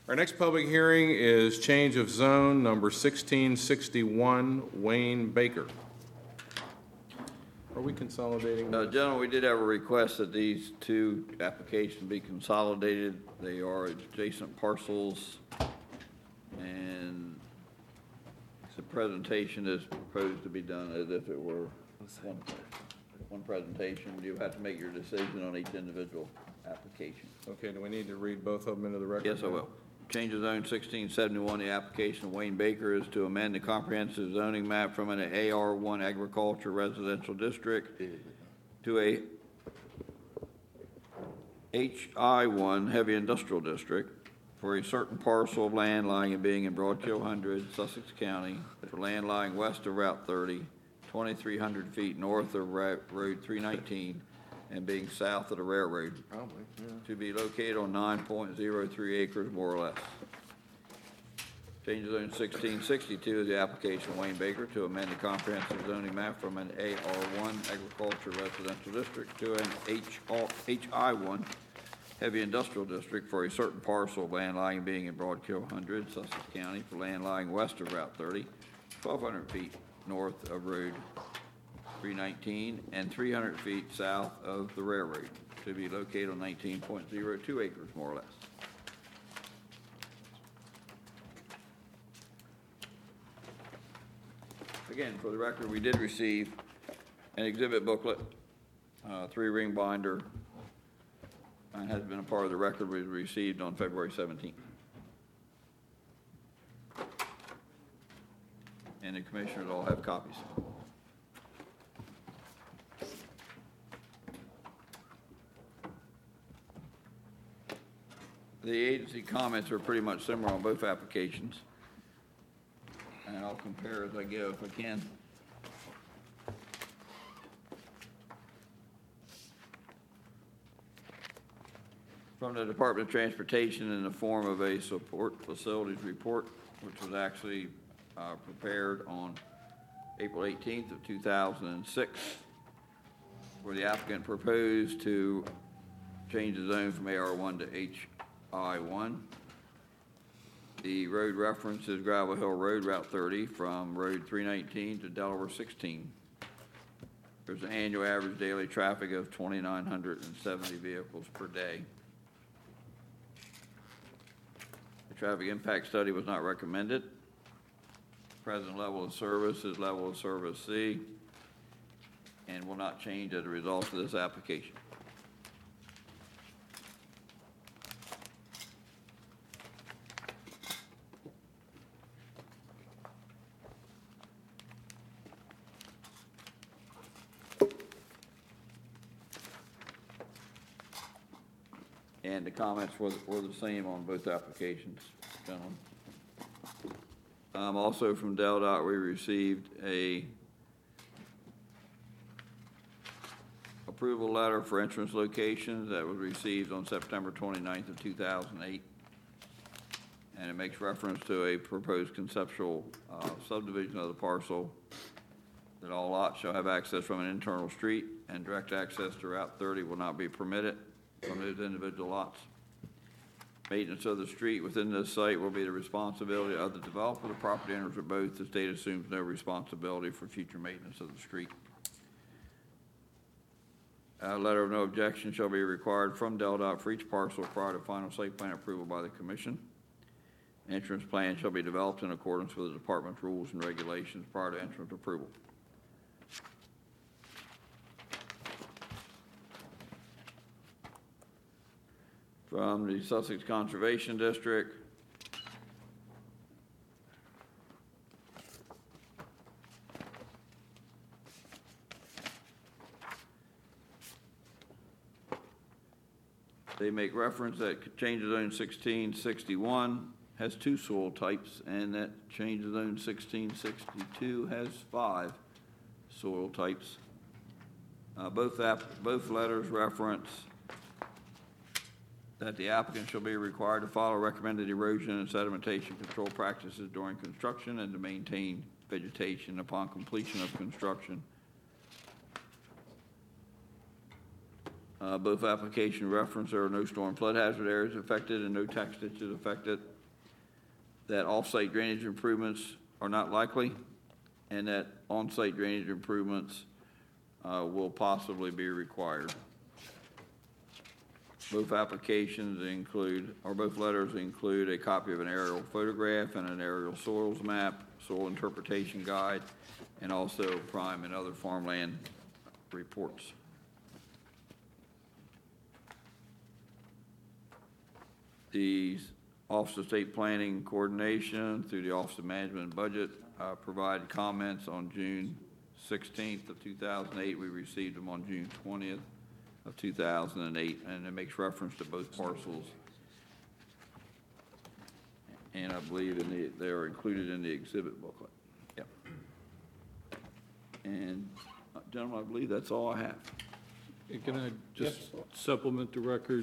Our next public hearing is change of zone number 1661, Wayne Baker. Are we consolidating? Gentlemen, we did have a request that these two applications be consolidated. They are adjacent parcels, and the presentation is proposed to be done as if it were one presentation. You have to make your decision on each individual application. Okay, do we need to read both of them into the record? Yes, I will. Change of zone 1671, the application of Wayne Baker is to amend the comprehensive zoning map from an AR1 agriculture residential district to a HI1 heavy industrial district for a certain parcel of land lying and being in Broad Kill 100, Sussex County, for land lying west of Route 30, 2,300 feet north of Road 319, and being south of the railroad, to be located on 9.03 acres, more or less. Change of zone 1662 is the application of Wayne Baker to amend the comprehensive zoning map from an AR1 agriculture residential district to an HI1 heavy industrial district for a certain parcel of land lying being in Broad Kill 100, Sussex County, for land lying west of Route 30, 1,200 feet north of Road 319 and 300 feet south of the railroad, to be located on 19.02 acres, more or less. Again, for the record, we did receive an exhibit booklet, 3-ring binder, and has been a part of the record we received on February 17th. And the commissioners all have copies. The agency comments are pretty much similar on both applications, and I'll compare as I go if I can. From the Department of Transportation in the form of a support facilities report, which was actually prepared on April 18th of 2006, where the applicant proposed to change the zone from AR1 to HI1. The road reference is Gravel Hill Road, Route 30, from Road 319 to Delaware 16. There's an annual average daily traffic of 2,970 vehicles per day. The traffic impact study was not recommended. Present level of service is level of service C and will not change as a result of this application. And the comments were the same on both applications, gentlemen. Also from DelDOT, we received a approval letter for entrance locations that was received on September 29th of 2008. And it makes reference to a proposed conceptual subdivision of the parcel, that all lots shall have access from an internal street, and direct access to Route 30 will not be permitted from those individual lots. Maintenance of the street within this site will be the responsibility of the developer, the property owners, or both. The state assumes no responsibility for future maintenance of the street. A letter of no objection shall be required from DelDOT for each parcel prior to final site plan approval by the Commission. Entrance plan shall be developed in accordance with the Department's rules and regulations prior to entrance approval. From the Sussex Conservation District, they make reference that change of zone 1661 has 2 soil types, and that change of zone 1662 has 5 soil types. Both letters reference that the applicant shall be required to follow recommended erosion and sedimentation control practices during construction and to maintain vegetation upon completion of construction. Both application reference there are no storm flood hazard areas affected and no tax ditches affected. that off-site drainage improvements are not likely, and that on-site drainage improvements will possibly be required. Both applications include, or both letters include, a copy of an aerial photograph and an aerial soils map, soil interpretation guide, and also prime and other farmland reports. The Office of State Planning Coordination through the Office of Management and Budget provided comments on June 16th of 2008. We received them on June 20th of 2008, and it makes reference to both parcels. And I believe they are included in the exhibit booklet. Yep. And gentlemen, I believe that's all I have. Can I just supplement the record?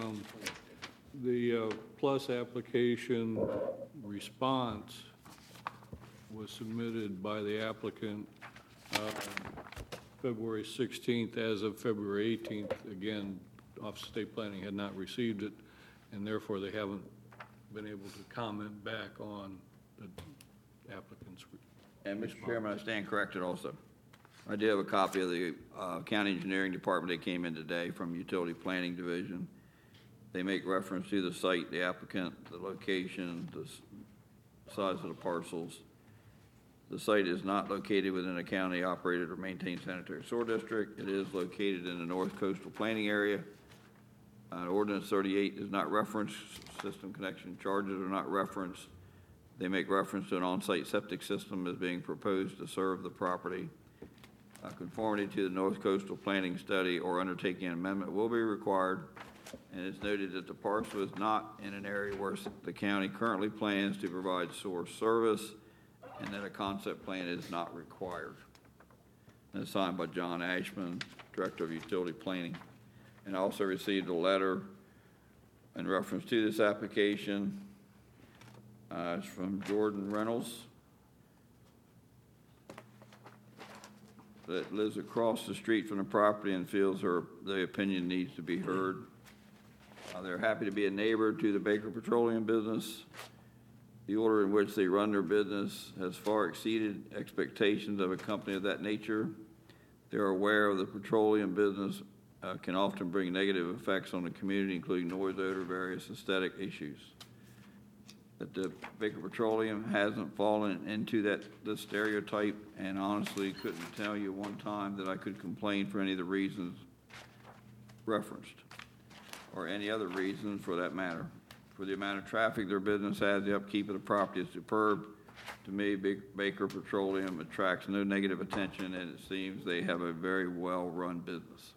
The PLUS application response was submitted by the applicant February 16th. As of February 18th, again, Office of State Planning had not received it, and therefore they haven't been able to comment back on the applicant's And Mr. Chairman, I stand corrected also. I do have a copy of the County Engineering Department that came in today from Utility Planning Division. They make reference to the site, the applicant, the location, the size of the parcels. The site is not located within a county-operated or maintained sanitary sewer district. It is located in the North Coastal Planning Area. Ordinance 38 is not referenced. System connection charges are not referenced. They make reference to an on-site septic system as being proposed to serve the property. Conformity to the North Coastal Planning Study or undertaking an amendment will be required. And it's noted that the parcel is not in an area where the county currently plans to provide sewer service, and that a concept plan is not required. And it's signed by John Ashman, Director of Utility Planning. And I also received a letter in reference to this application. It's from Jordan Reynolds that lives across the street from the property and feels the opinion needs to be heard. They're happy to be a neighbor to the Baker Petroleum business. The order in which they run their business has far exceeded expectations of a company of that nature. They're aware of the petroleum business can often bring negative effects on the community, including noise, odor, various aesthetic issues. That the Baker Petroleum hasn't fallen into the stereotype, and honestly couldn't tell you one time that I could complain for any of the reasons referenced, or any other reason for that matter. For the amount of traffic their business has, the upkeep of the property is superb. To me, Baker Petroleum attracts no negative attention, and it seems they have a very well-run business.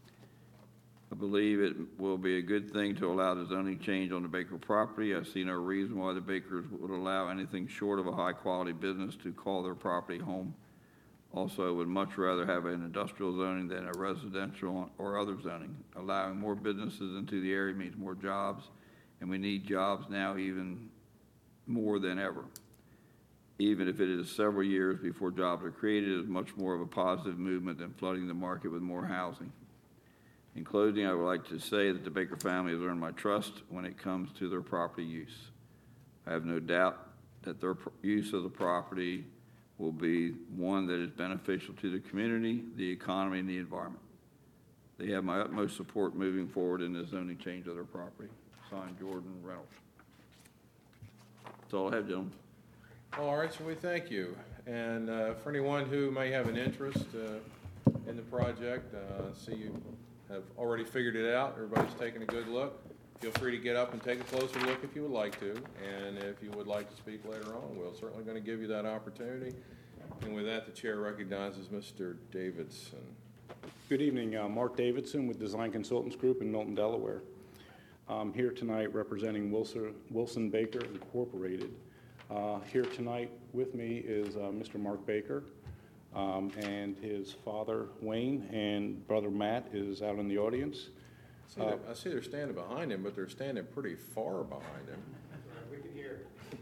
I believe it will be a good thing to allow the zoning change on the Baker property. I see no reason why the Bakers would allow anything short of a high-quality business to call their property home. Also, I would much rather have an industrial zoning than a residential or other zoning. Allowing more businesses into the area means more jobs, and we need jobs now even more than ever. Even if it is several years before jobs are created, it is much more of a positive movement than flooding the market with more housing. In closing, I would like to say that the Baker family has earned my trust when it comes to their property use. I have no doubt that their use of the property will be one that is beneficial to the community, the economy, and the environment. They have my utmost support moving forward in the zoning change of their property. Signed, Jordan Reynolds. That's all I have, gentlemen. All right, so we thank you. And for anyone who may have an interest in the project, see you have already figured it out. Everybody's taking a good look. Feel free to get up and take a closer look if you would like to. And if you would like to speak later on, we're certainly going to give you that opportunity. And with that, the chair recognizes Mr. Davidson. Good evening. Mark Davidson with Design Consultants Group in Milton, Delaware. I'm here tonight representing Wilson Baker Incorporated. Here tonight with me is Mr. Mark Baker and his father, Wayne, and brother Matt is out in the audience. I see they're standing behind him, but they're standing pretty far behind him. We can hear.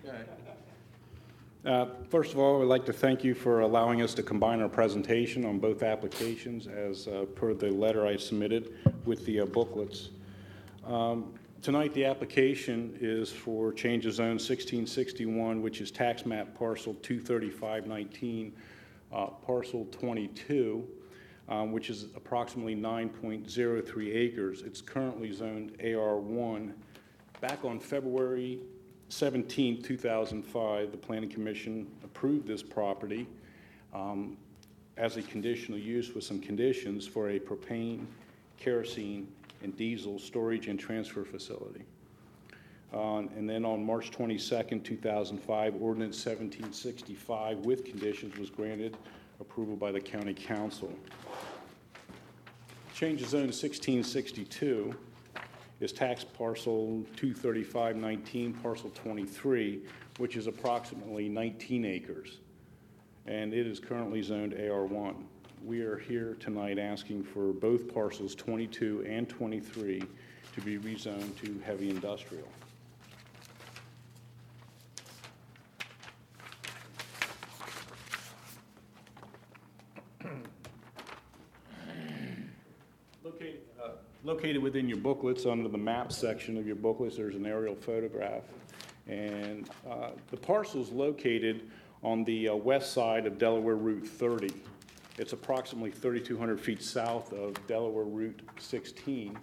Okay. First of all, I'd like to thank you for allowing us to combine our presentation on both applications as per the letter I submitted with the booklets. Tonight, the application is for change of zone 1661, which is tax map parcel 23519, parcel 22, which is approximately 9.03 acres. It's currently zoned AR1. Back on February 17, 2005, the Planning Commission approved this property as a conditional use with some conditions for a propane, kerosene, and diesel storage and transfer facility. And then on March 22nd, 2005, Ordinance 1765 with conditions was granted approval by the County Council. Change of zone 1662 is tax parcel 23519, parcel 23, which is approximately 19 acres, and it is currently zoned AR1. We are here tonight asking for both parcels 22 and 23 to be rezoned to heavy industrial. Located within your booklets, under the map section of your booklets, there's an aerial photograph. And the parcel is located on the west side of Delaware Route 30. It's approximately 3,200 feet south of Delaware Route 16.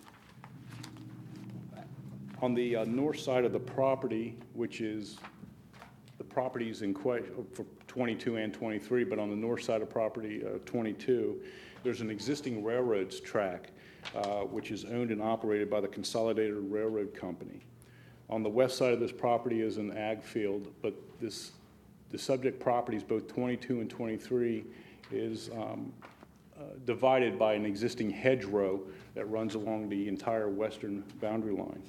On the north side of the property, which is the properties in question for 22 and 23, but on the north side of property 22, there's an existing railroads track, which is owned and operated by the Consolidated Railroad Company. On the west side of this property is an ag field, but the subject properties, both 22 and 23, is divided by an existing hedgerow that runs along the entire western boundary line.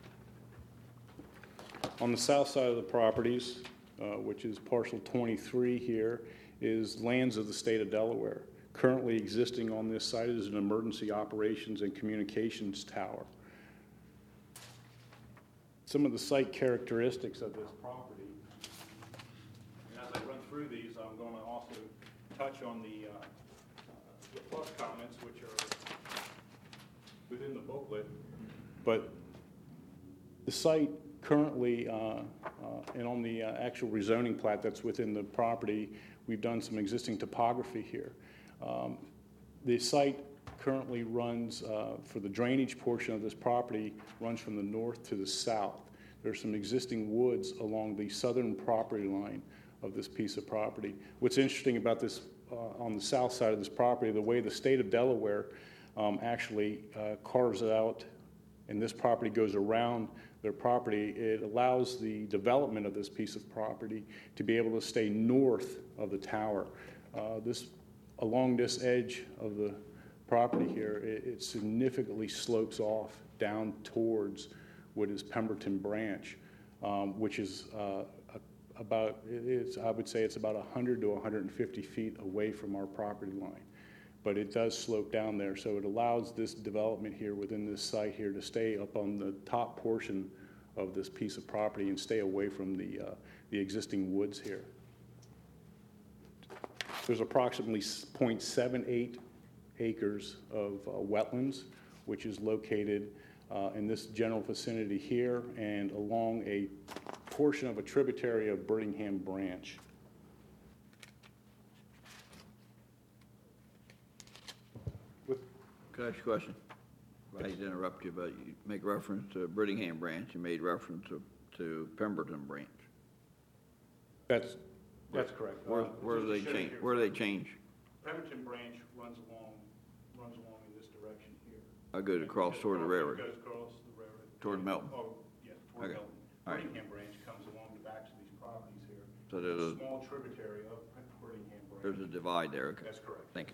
On the south side of the properties, which is parcel 23 here, is lands of the state of Delaware. Currently existing on this site is an emergency operations and communications tower. Some of the site characteristics of this property, and as I run through these, I'm going to also touch on the plus comments, which are within the booklet. But the site currently, and on the actual rezoning plat that's within the property, we've done some existing topography here. The site currently runs, for the drainage portion of this property, runs from the north to the south. There's some existing woods along the southern property line of this piece of property. What's interesting about this, on the south side of this property, the way the state of Delaware actually carves it out, and this property goes around their property, it allows the development of this piece of property to be able to stay north of the tower. Along this edge of the property here, it significantly slopes off down towards what is Pemberton Branch, which is I would say it's about 100 to 150 feet away from our property line. But it does slope down there, so it allows this development here within this site here to stay up on the top portion of this piece of property and stay away from the existing woods here. There's approximately 0.78 acres of wetlands, which is located in this general vicinity here and along a portion of a tributary of Brittingham Branch. Can I ask you a question? I hate to interrupt you, but you make reference to Brittingham Branch. You made reference to Pemberton Branch. That's correct. Where do they change? Where do they change? Pemberton Branch runs along in this direction here. I go across toward the railroad. It goes across the railroad. Toward Melton. Oh, yeah, toward Okay. Melton. All right. Brittingham Branch comes along the backs of these properties here. So there's a small tributary of Brittingham Branch. There's a divide there. Okay. That's correct. Thank you.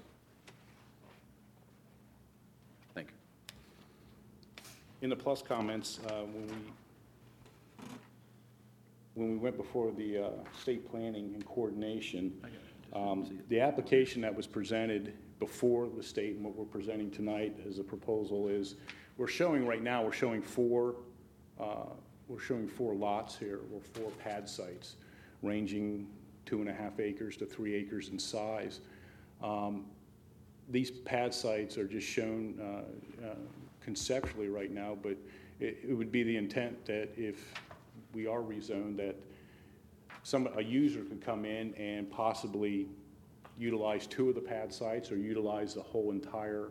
Thank you. In the plus comments, when we went before the state planning and coordination, the application that was presented before the state and what we're presenting tonight as a proposal is, we're showing four lots here, or 4 pad sites, ranging 2.5 acres to 3 acres in size. These pad sites are just shown conceptually right now, but it would be the intent that if we are rezoned, that a user could come in and possibly utilize 2 of the pad sites or utilize the whole entire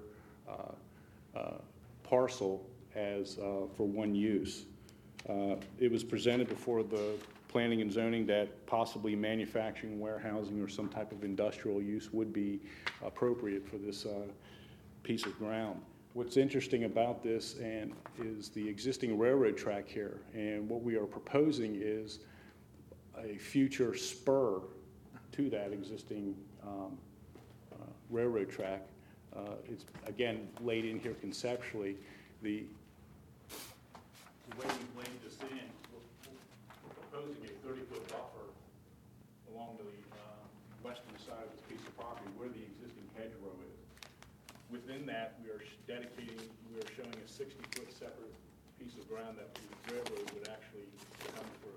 parcel as for one use. It was presented before the planning and zoning that possibly manufacturing, warehousing, or some type of industrial use would be appropriate for this piece of ground. What's interesting about this is the existing railroad track here, and what we are proposing is a future spur to that existing railroad track. It's, again, laid in here conceptually. The way we've laid this in, we're proposing a 30-foot buffer along the western side of this piece of property where the existing hedgerow is. Within that, we are showing a 60-foot separate piece of ground that the railroad would actually come through.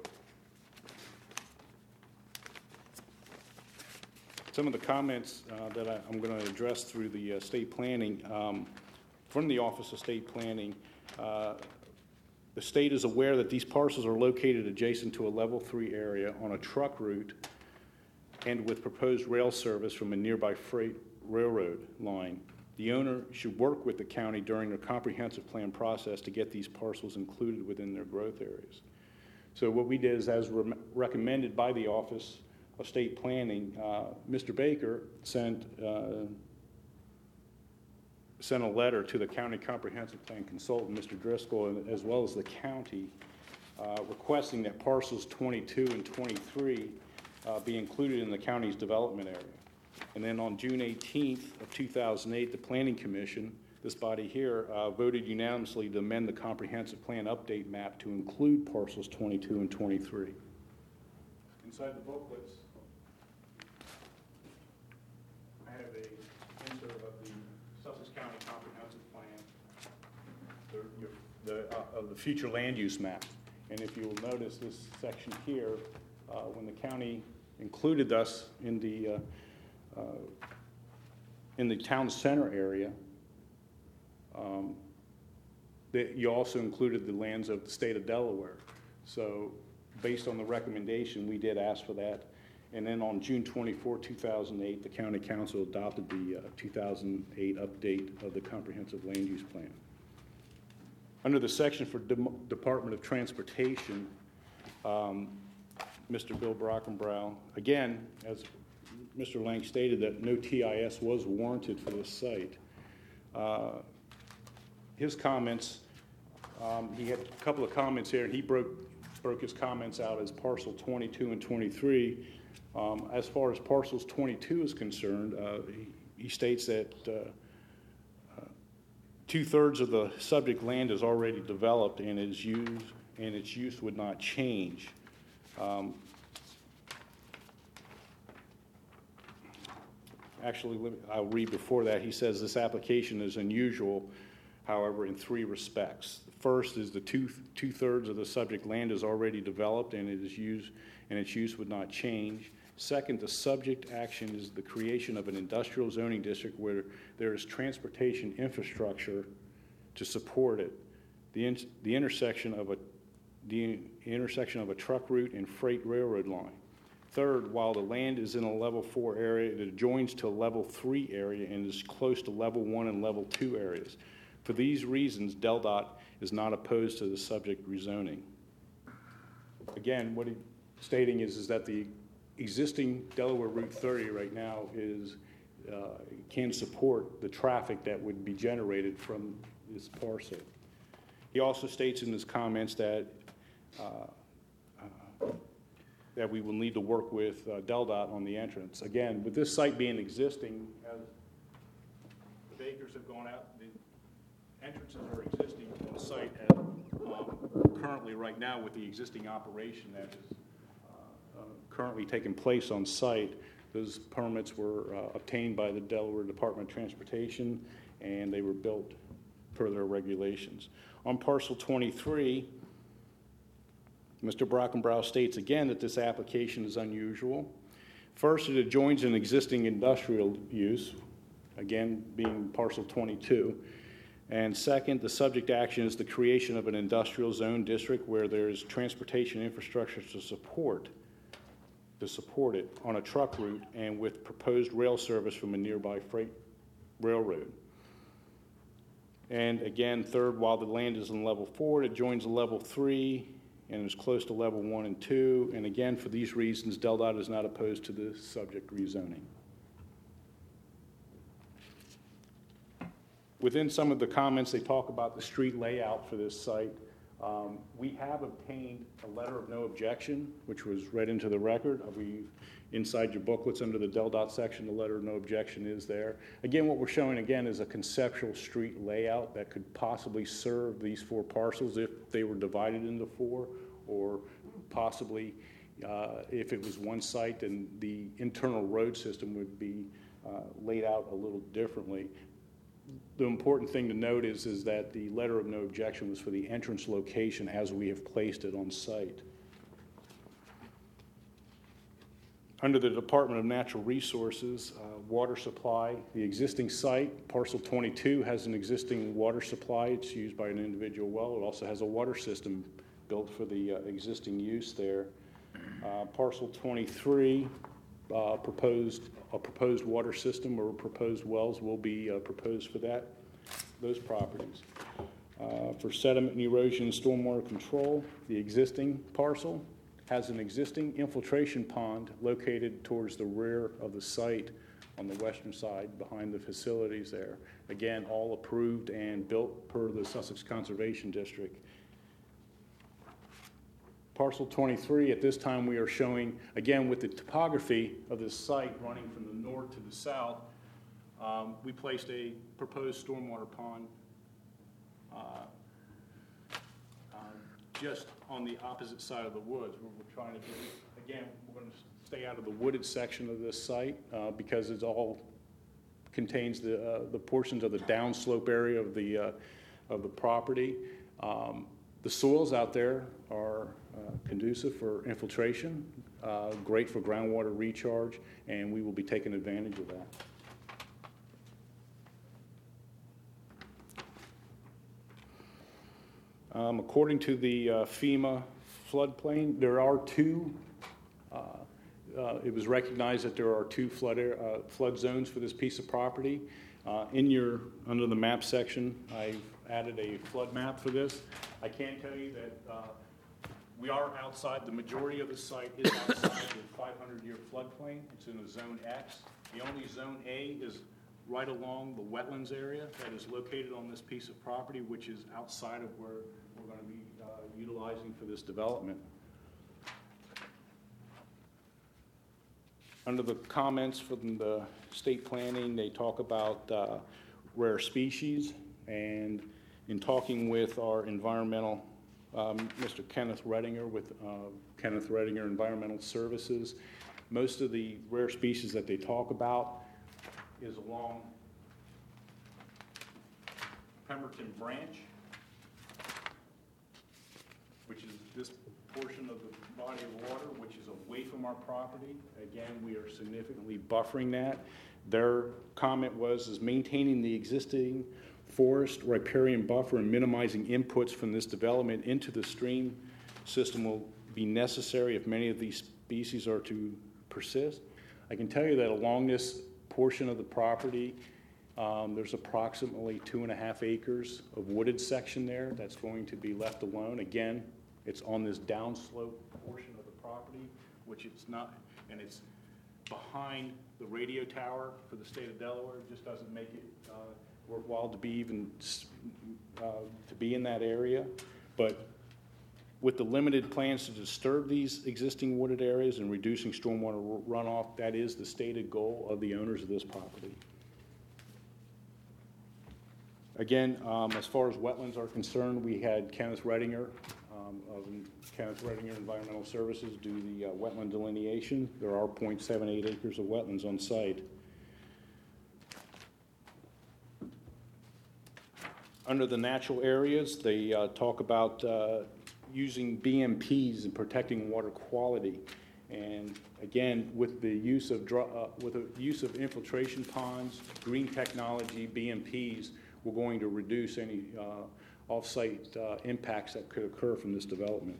Some of the comments that I'm going to address through the state planning, from the Office of State Planning, the state is aware that these parcels are located adjacent to a level 3 area on a truck route and with proposed rail service from a nearby freight railroad line. The owner should work with the county during their comprehensive plan process to get these parcels included within their growth areas. So what we did is, as recommended by the Office of State Planning, Mr. Baker sent a letter to the county comprehensive plan consultant, Mr. Driscoll, as well as the county, requesting that parcels 22 and 23 be included in the county's development area. And then on June 18th of 2008, the Planning Commission, this body here, voted unanimously to amend the comprehensive plan update map to include parcels 22 and 23. Inside the booklets, I have a insert of the Sussex County Comprehensive Plan, of the future land use map. And if you will notice this section here, when the county included us in the town center area, you also included the lands of the state of Delaware. So based on the recommendation, we did ask for that. And then on June 24, 2008, the county council adopted the 2008 update of the comprehensive land use plan. Under the section for Department of Transportation, Mr. Bill Brockenbrow, again, as Mr. Lang stated, that no TIS was warranted for this site. His comments, he had a couple of comments here, and he broke his comments out as parcel 22 and 23. As far as parcels 22 is concerned, he states that 2/3 of the subject land is already developed and its use would not change. Actually, I'll read before that. He says this application is unusual, however, in 3 respects. The first is the 2/3 of the subject land is already developed and its use would not change. Second, the subject action is the creation of an industrial zoning district where there is transportation infrastructure to support it. The intersection of a truck route and freight railroad line. Third, while the land is in a level 4 area, it adjoins to a level 3 area and is close to level 1 and level 2 areas. For these reasons, DelDOT is not opposed to the subject rezoning. Again, what he's stating is that the existing Delaware Route 30 right now can support the traffic that would be generated from this parcel. He also states in his comments that that we will need to work with DelDOT on the entrance. Again, with this site being existing, as the Bakers have gone out, the entrances are existing on the site currently right now with the existing operation that is currently taking place on site. Those permits were obtained by the Delaware Department of Transportation, and they were built per their regulations. On parcel 23, Mr. Brockenbrow states again that this application is unusual. First, it adjoins an existing industrial use, again being parcel 22. And second, the subject action is the creation of an industrial zone district where there's transportation infrastructure to support it on a truck route and with proposed rail service from a nearby freight railroad. And again, third, while the land is in level 4, it joins level 3 and is close to level 1 and 2. And again, for these reasons, DelDOT is not opposed to the subject rezoning. Within some of the comments, they talk about the street layout for this site. We have obtained a letter of no objection, which was read into the record. Inside your booklets under the DelDOT section, the letter of no objection is there. Again, what we're showing again is a conceptual street layout that could possibly serve these 4 parcels if they were divided into 4, or possibly if it was one site, then the internal road system would be laid out a little differently. The important thing to note is that the letter of no objection was for the entrance location as we have placed it on site. Under the Department of Natural Resources, water supply, the existing site, parcel 22, has an existing water supply. It's used by an individual well. It also has a water system built for the existing use there. Parcel 23, a proposed water system or proposed wells will be proposed for those properties. For sediment and erosion and stormwater control, the existing parcel has an existing infiltration pond located towards the rear of the site on the western side behind the facilities there. Again, all approved and built per the Sussex Conservation District. Parcel 23, at this time we are showing, again with the topography of this site running from the north to the south, we placed a proposed stormwater pond just on the opposite side of the woods. We're trying to do, again, we're going to stay out of the wooded section of this site because it all contains the portions of the downslope area of the property. The soils out there are conducive for infiltration, great for groundwater recharge, and we will be taking advantage of that. According to the FEMA floodplain, there are 2. It was recognized that there are 2 flood zones for this piece of property. Under the map section, I've added a flood map for this. I can tell you that we are outside, the majority of the site is outside the 500-year floodplain. It's in a zone X. The only zone A is right along the wetlands area that is located on this piece of property, which is outside of where we're going to be utilizing for this development. Under the comments from the state planning, they talk about rare species, and in talking with our environmental, Mr. Kenneth Redinger with Kenneth Redinger Environmental Services, most of the rare species that they talk about is along Pemberton Branch, which is this portion of the body of water, which is away from our property. Again, we are significantly buffering that. Their comment is maintaining the existing forest riparian buffer and minimizing inputs from this development into the stream system will be necessary if many of these species are to persist. I can tell you that along this portion of the property, there's approximately 2.5 acres of wooded section there that's going to be left alone. Again, it's on this downslope portion of the property, which it's not, and it's behind the radio tower for the state of Delaware. It just doesn't make it worthwhile to be in that area. But with the limited plans to disturb these existing wooded areas and reducing stormwater runoff, that is the stated goal of the owners of this property. Again, as far as wetlands are concerned, we had Kenneth Redinger of Kenneth Redinger Environmental Services do the wetland delineation. There are 0.78 acres of wetlands on site. Under the natural areas, they talk about using BMPs and protecting water quality. And again, with the use of infiltration ponds, green technology, BMPs, we're going to reduce any off-site impacts that could occur from this development.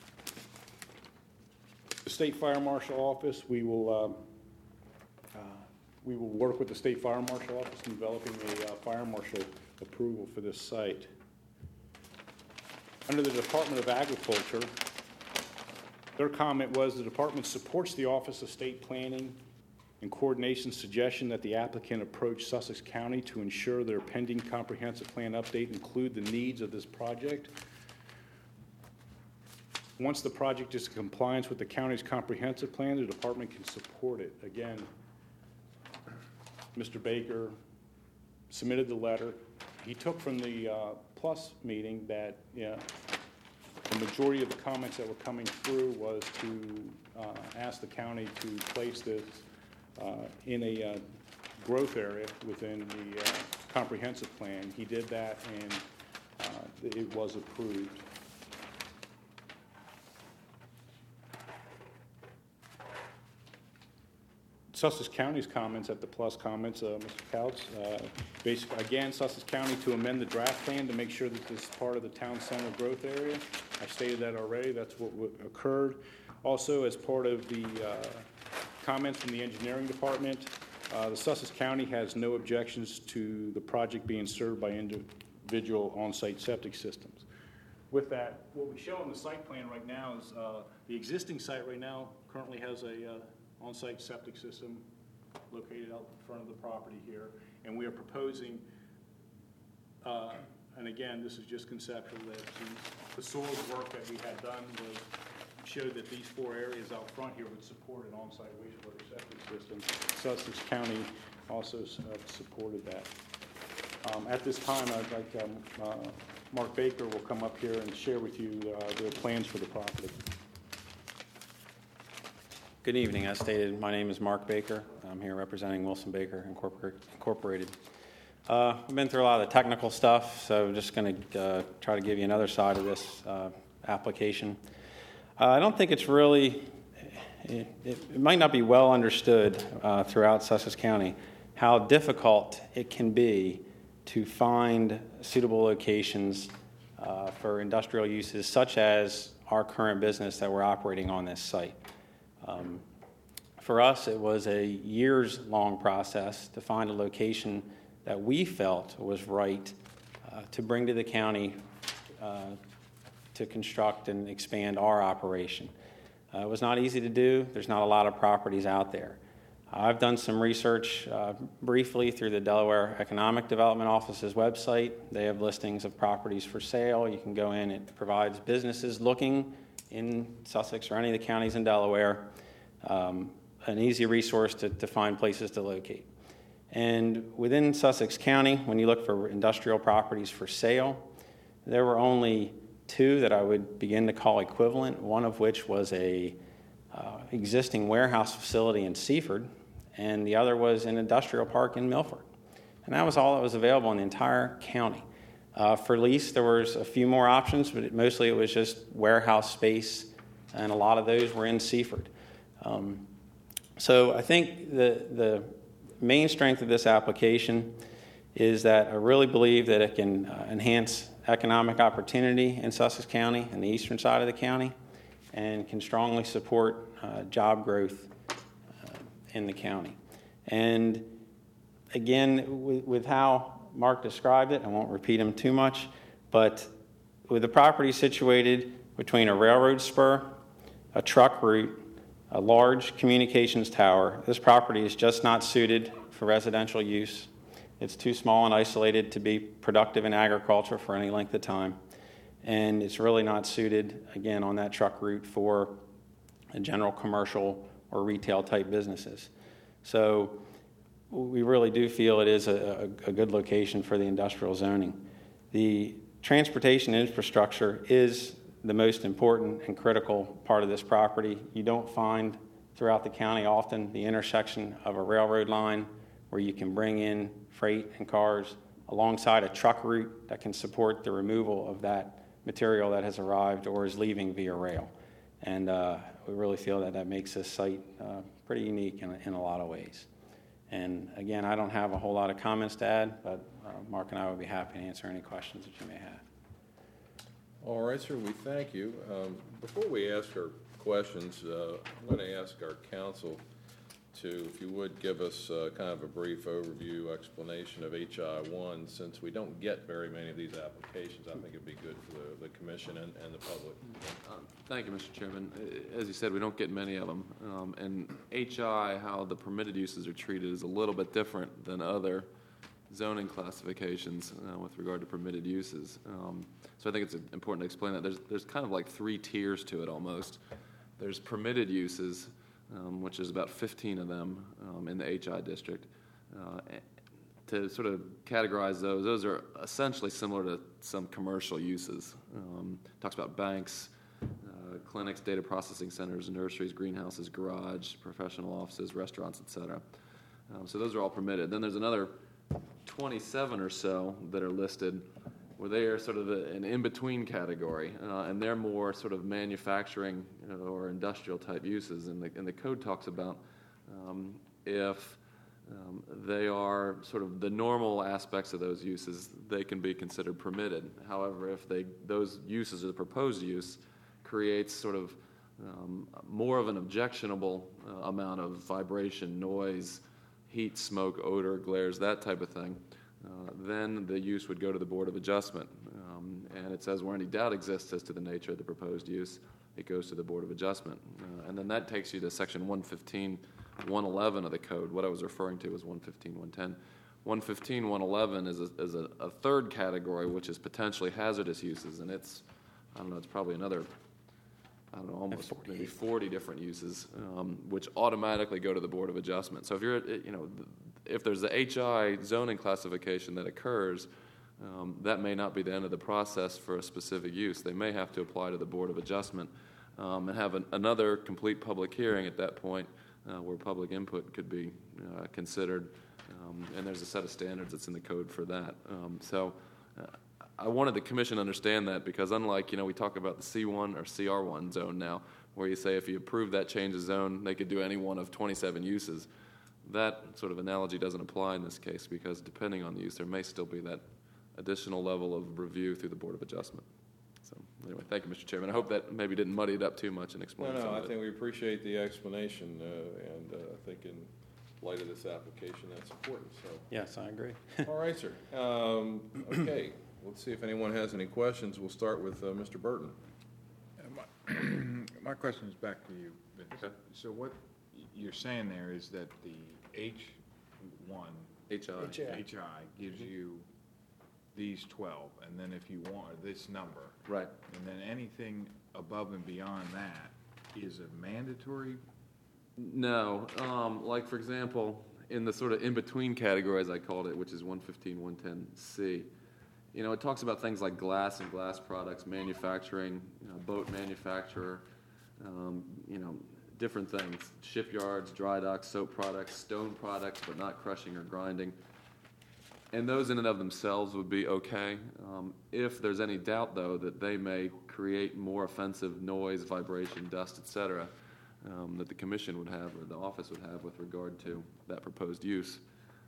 The State Fire Marshal Office, we will work with the State Fire Marshal Office in developing a fire marshal approval for this site. Under the Department of Agriculture, their comment was the department supports the Office of State Planning and Coordination's suggestion that the applicant approach Sussex County to ensure their pending comprehensive plan update include the needs of this project. Once the project is in compliance with the county's comprehensive plan, the department can support it. Again, Mr. Baker submitted the letter. He took from the Plus meeting that the majority of the comments that were coming through was to ask the county to place this in a growth area within the comprehensive plan. He did that, and it was approved. Sussex County's comments at the Plus comments, Mr. Couts, basically, again, Sussex County to amend the draft plan to make sure that this is part of the town center growth area. I stated that already. That's what occurred. Also, as part of the comments from the engineering department, the Sussex County has no objections to the project being served by individual on-site septic systems. With that, what we show on the site plan right now is the existing site right now currently has a on-site septic system located out in front of the property here, and we are proposing, and again, this is just conceptual, that the soil work that we had done showed that these 4 areas out front here would support an on-site wastewater septic system. Sussex County also supported that. At this time, I'd like Mark Baker will come up here and share with you their plans for the property. Good evening. As stated, my name is Mark Baker. I'm here representing Wilson Baker Incorporated. We've been through a lot of the technical stuff, so I'm just going to try to give you another side of this application. I don't think it's really, it might not be well understood throughout Sussex County how difficult it can be to find suitable locations for industrial uses such as our current business that we're operating on this site. For us, it was a years-long process to find a location that we felt was right to bring to the county to construct and expand our operation. It was not easy to do. There's not a lot of properties out there. I've done some research briefly through the Delaware Economic Development Office's website. They have listings of properties for sale. You can go in. It provides businesses looking in Sussex or any of the counties in Delaware an easy resource to find places to locate. And within Sussex County, when you look for industrial properties for sale, there were only 2 that I would begin to call equivalent, one of which was a existing warehouse facility in Seaford, and the other was an industrial park in Milford. And that was all that was available in the entire county. For lease, there was a few more options, but mostly it was just warehouse space, and a lot of those were in Seaford. So I think the main strength of this application is that I really believe that it can enhance economic opportunity in Sussex County and the eastern side of the county, and can strongly support job growth in the county. And again, with how Mark described it, I won't repeat him too much, but with the property situated between a railroad spur, a truck route, a large communications tower, this property is just not suited for residential use. It's too small and isolated to be productive in agriculture for any length of time. And it's really not suited, again, on that truck route for a general commercial or retail type businesses. So we really do feel it is a good location for the industrial zoning. The transportation infrastructure is the most important and critical part of this property. You don't find throughout the county often the intersection of a railroad line where you can bring in freight and cars alongside a truck route that can support the removal of that material that has arrived or is leaving via rail. And we really feel that that makes this site pretty unique in a lot of ways. And again, I don't have a whole lot of comments to add, but Mark and I would be happy to answer any questions that you may have. All right, sir, we thank you. Before we ask our questions, I'm going to ask our counsel to, if you would, give us kind of a brief overview, explanation of HI1. Since we don't get very many of these applications, I think it'd be good for the commission and the public. Thank you, Mr. Chairman. As you said, we don't get many of them. And HI, how the permitted uses are treated, is a little bit different than other zoning classifications with regard to permitted uses. So I think it's important to explain that. There's kind of like 3 tiers to it almost. There's permitted uses, which is about 15 of them in the HI district. To sort of categorize those are essentially similar to some commercial uses. Talks about banks, clinics, data processing centers, nurseries, greenhouses, garage, professional offices, restaurants, etc. So those are all permitted. Then there's another 27 or so that are listed where they are sort of an in-between category, and they're more sort of manufacturing or industrial type uses. And the code talks about if they are sort of the normal aspects of those uses, they can be considered permitted. However, if those uses or the proposed use creates sort of more of an objectionable amount of vibration, noise, heat, smoke, odor, glares, that type of thing, then the use would go to the Board of Adjustment. And it says where any doubt exists as to the nature of the proposed use, it goes to the Board of Adjustment. And then that takes you to Section 115.111 of the code. What I was referring to was 115.110. 115.111 is a third category, which is potentially hazardous uses, and it's probably another, almost maybe 40 different uses, which automatically go to the Board of Adjustment. So if you're, if there's the HI zoning classification that occurs, that may not be the end of the process for a specific use. They may have to apply to the Board of Adjustment and have another complete public hearing at that point where public input could be considered, and there's a set of standards that's in the code for that. I wanted the commission to understand that, because unlike, we talk about the C1 or CR1 zone now, where you say if you approve that change of zone, they could do any one of 27 uses. That sort of analogy doesn't apply in this case, because depending on the use, there may still be that additional level of review through the Board of Adjustment. So anyway, thank you, Mr. Chairman. I hope that maybe didn't muddy it up too much and explain some of it. I think we appreciate the explanation, and I think in light of this application, that's important. So. Yes, I agree. All right, sir. Okay. Let's see if anyone has any questions. We'll start with Mr. Burton. My question is back to you, Vince. Okay. So what you're saying there is that the H1 HI gives you these 12, and then if you want this number, Right. and then anything above and beyond that is a mandatory. No. Like, for example, in the sort of in-between category, as I called it, which is 115.110C, it talks about things like glass and glass products, manufacturing, boat manufacturer, different things, shipyards, dry docks, soap products, stone products, but not crushing or grinding. And those in and of themselves would be okay. If there's any doubt, though, that they may create more offensive noise, vibration, dust, etc., that the commission would have or the office would have with regard to that proposed use,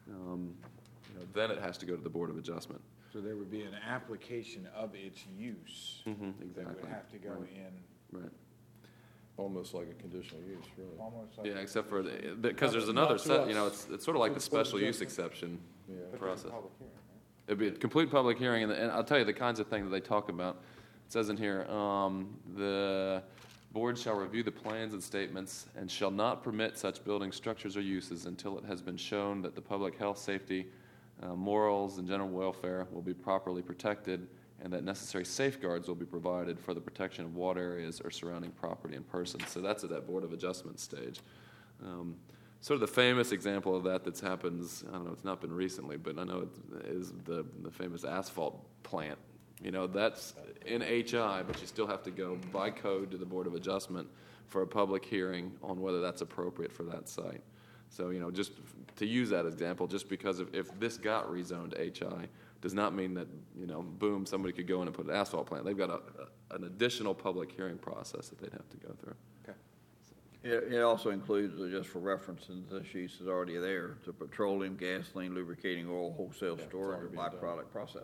then it has to go to the Board of Adjustment. So there would be an application of its use Exactly. that would have to go in. Right. Almost like a conditional use, really. Almost like Yeah, except for because there's another set. It's sort of like the special use exception process. It'd be a complete public hearing, and I'll tell you the kinds of things that they talk about. It says in here, the board shall review the plans and statements and shall not permit such buildings, structures, or uses until it has been shown that the public health, safety, morals, and general welfare will be properly protected, and that necessary safeguards will be provided for the protection of water areas or surrounding property and persons. So that's at that Board of Adjustment stage. Sort of the famous example of that's happened, I don't know, it's not been recently, but I know it is the famous asphalt plant. That's in HI, but you still have to go by code to the Board of Adjustment for a public hearing on whether that's appropriate for that site. So, just to use that example, just because if this got rezoned HI, does not mean that, boom, somebody could go in and put an asphalt plant. They've got an additional public hearing process that they'd have to go through. Okay. It also includes, just for reference, and this use is already there, the petroleum, gasoline, lubricating oil, wholesale Yeah, it's storage, or already being done. byproduct process.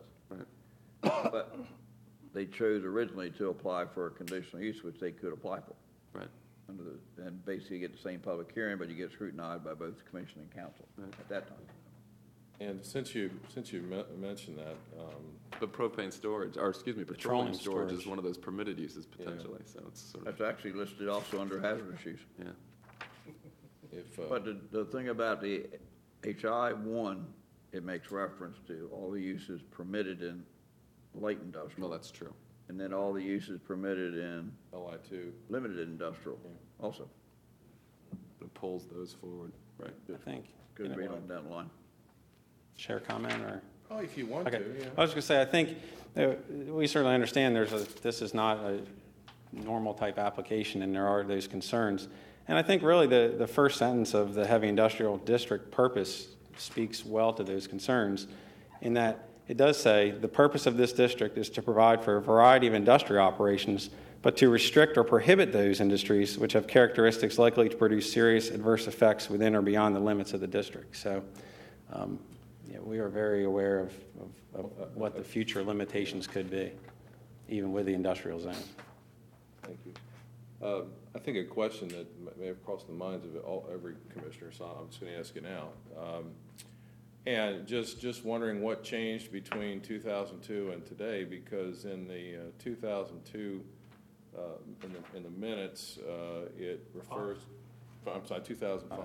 But they chose originally to apply for a conditional use, which they could apply for. Right. And basically get the same public hearing, but you get scrutinized by both the commission and council at that time. And since you mentioned that, But propane storage, or excuse me, petroleum Petroleum storage is storage. one of those permitted uses potentially, so it's sort of, That's actually listed also under hazardous use. yeah. if, But the thing about the HI 1, it makes reference to all the uses permitted in light Well, industrial, that's true. and then all the uses permitted in LI2, limited industrial also. It pulls those forward. Right. I think. Could read on down the line. Share comment or? oh, if you want Okay. to, yeah. I was going to say, I think we certainly understand this is not a normal type application, and there are those concerns. And I think really the first sentence of the heavy industrial district purpose speaks well to those concerns, in that it does say the purpose of this district is to provide for a variety of industrial operations, but to restrict or prohibit those industries which have characteristics likely to produce serious adverse effects within or beyond the limits of the district. So, yeah, we are very aware of what the future limitations could be, even with the industrial zone. Thank you. I think a question that may have crossed the minds of every commissioner, so I'm just going to ask you now. And just wondering what changed between 2002 and today, because in the 2002, in the minutes, it refers, I'm sorry, 2005,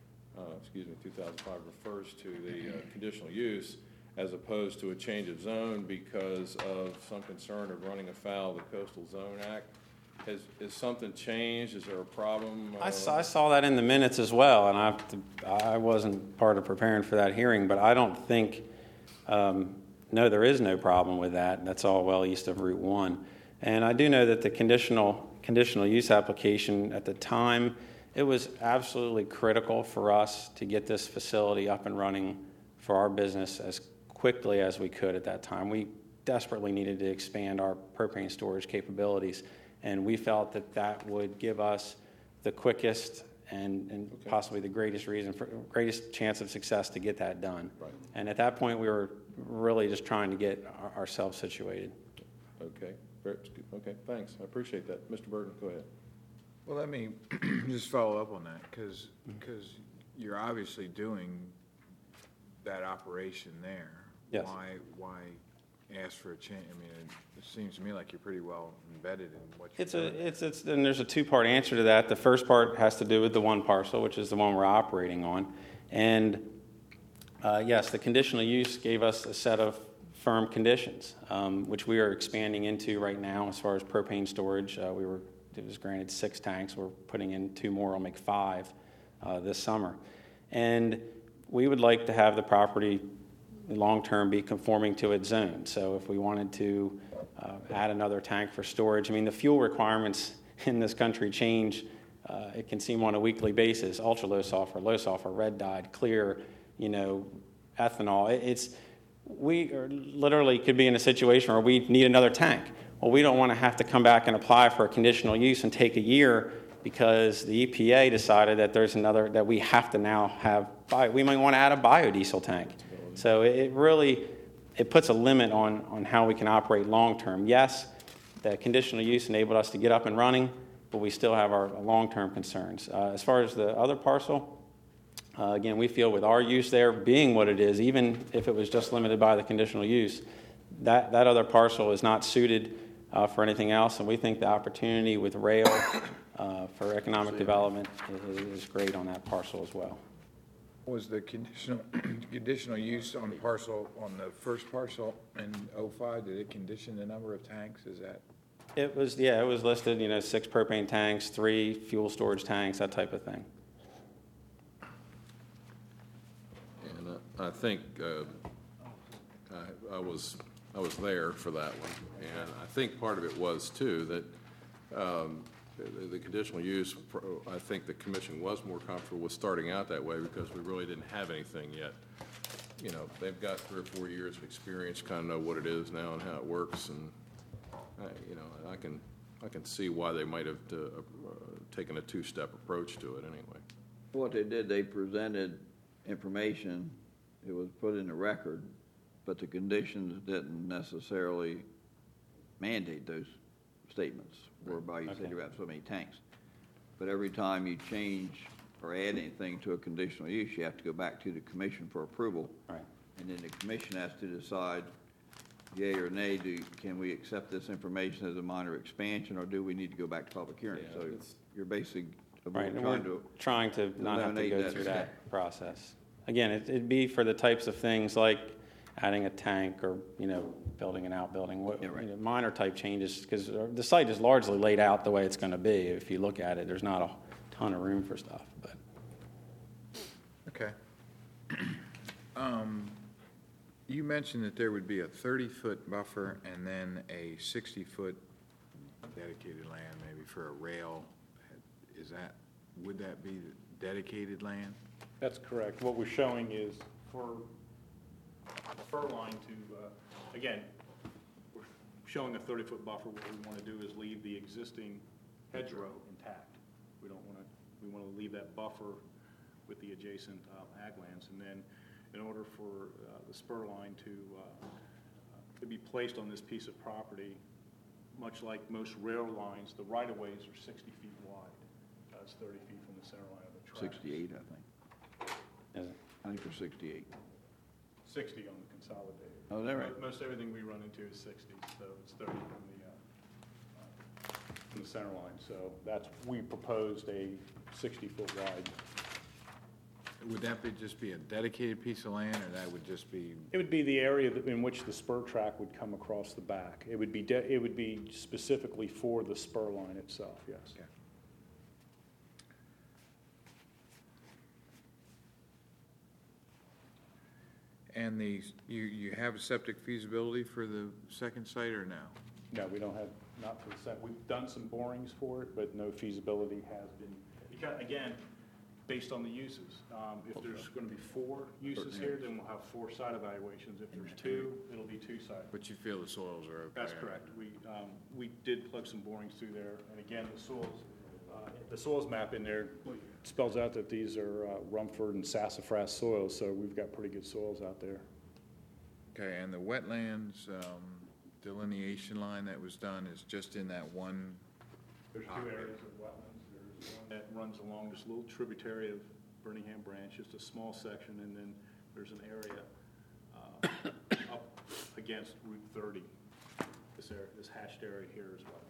2005 refers to the conditional use as opposed to a change of zone because of some concern of running afoul of the Coastal Zone Act. Has something changed? Is there a problem? I saw that in the minutes as well, and I wasn't part of preparing for that hearing, but I don't think, no, there is no problem with that. That's all well east of Route 1. And I do know that the conditional use application at the time, it was absolutely critical for us to get this facility up and running for our business as quickly as we could at that time. We desperately needed to expand our propane storage capabilities, and we felt that that would give us the quickest and possibly the greatest chance of success to get that done. Right. And at that point, we were really just trying to get ourselves situated. Okay. Okay, thanks. I appreciate that. Mr. Burton, go ahead. Well, let me just follow up on that, because you're obviously doing that operation there. Yes. Why ask for a change? I mean, it seems to me like you're pretty well embedded in what you're doing. And there's a two-part answer to that. The first part has to do with the one parcel, which is the one we're operating on. And yes, the conditional use gave us a set of firm conditions, which we are expanding into right now as far as propane storage. It was granted 6 tanks. We're putting in 2 more. We'll make 5 this summer. And we would like to have the property long-term be conforming to its zone. So if we wanted to add another tank for storage, I mean, the fuel requirements in this country change. It can seem on a weekly basis, ultra-low sulfur, red dyed, clear, ethanol. We literally could be in a situation where we need another tank. Well, we don't want to have to come back and apply for a conditional use and take a year because the EPA decided that we have to now have, we might want to add a biodiesel tank. So it puts a limit on how we can operate long-term. Yes, the conditional use enabled us to get up and running, but we still have our long-term concerns. As far as the other parcel, again, we feel with our use there being what it is, even if it was just limited by the conditional use, that other parcel is not suited for anything else, and we think the opportunity with rail for economic development is great on that parcel as well. Was the conditional use on the first parcel in 05, did it condition the number of tanks? Is that? It was listed, 6 propane tanks, 3 fuel storage tanks, that type of thing. And I think I was there for that one, and I think part of it was too that the conditional use. I think the commission was more comfortable with starting out that way because we really didn't have anything yet. They've got 3 or 4 years of experience, kind of know what it is now and how it works, and I can I can see why they might have taken a two-step approach to it anyway. What they did, they presented information, it was put in the record, but the conditions didn't necessarily mandate those statements, whereby you said you have so many tanks. But every time you change or add anything to a conditional use, you have to go back to the commission for approval. Right. And then the commission has to decide, yea or nay, can we accept this information as a minor expansion, or do we need to go back to public hearing? Yeah, So it's- you're basically Right, and trying we're to trying to not have to eliminate go that through step. that process. Again, it'd be for the types of things like adding a tank or, building an outbuilding, Yeah, right. minor type changes, because the site is largely laid out the way it's going to be. If you look at it, there's not a ton of room for stuff, but. Okay. You mentioned that there would be a 30-foot buffer and then a 60-foot dedicated land, maybe for a rail. Would that be dedicated land? That's correct. What we're showing is for the fur line to, again, we're showing a 30-foot buffer. What we want to do is leave the existing hedgerow intact. We want to leave that buffer with the adjacent ag lands. And then in order for the spur line to be placed on this piece of property, much like most rail lines, the right-of-ways are 60 feet wide. It's 30 feet from the center line of the track. 68, I think. Is it? I think they're 68. 60 on the consolidated. Oh, is that right? Most everything we run into is 60, so it's 30 from the center line. So we proposed a 60-foot wide. Would that just be a dedicated piece of land, or that would just be? It would be the area in which the spur track would come across the back. It would be specifically for the spur line itself, yes. Okay. And you have a septic feasibility for the second site, or no? No, we don't have, not for the set. We've done some borings for it, but no feasibility has been, because, again, based on the uses. If there's going to be 4 uses here, then we'll have 4 site evaluations. If there's 2, it'll be 2 sites. But you feel the soils are okay? That's correct. We did plug some borings through there, and again, the soils map in there spells out that these are Rumford and sassafras soils, so we've got pretty good soils out there. Okay, and the wetlands delineation line that was done is just in that one? There's 2 areas of wetlands. There's one that runs along this little tributary of Birmingham Branch, just a small section, and then there's an area up against Route 30. This area, this hatched area here is wetlands.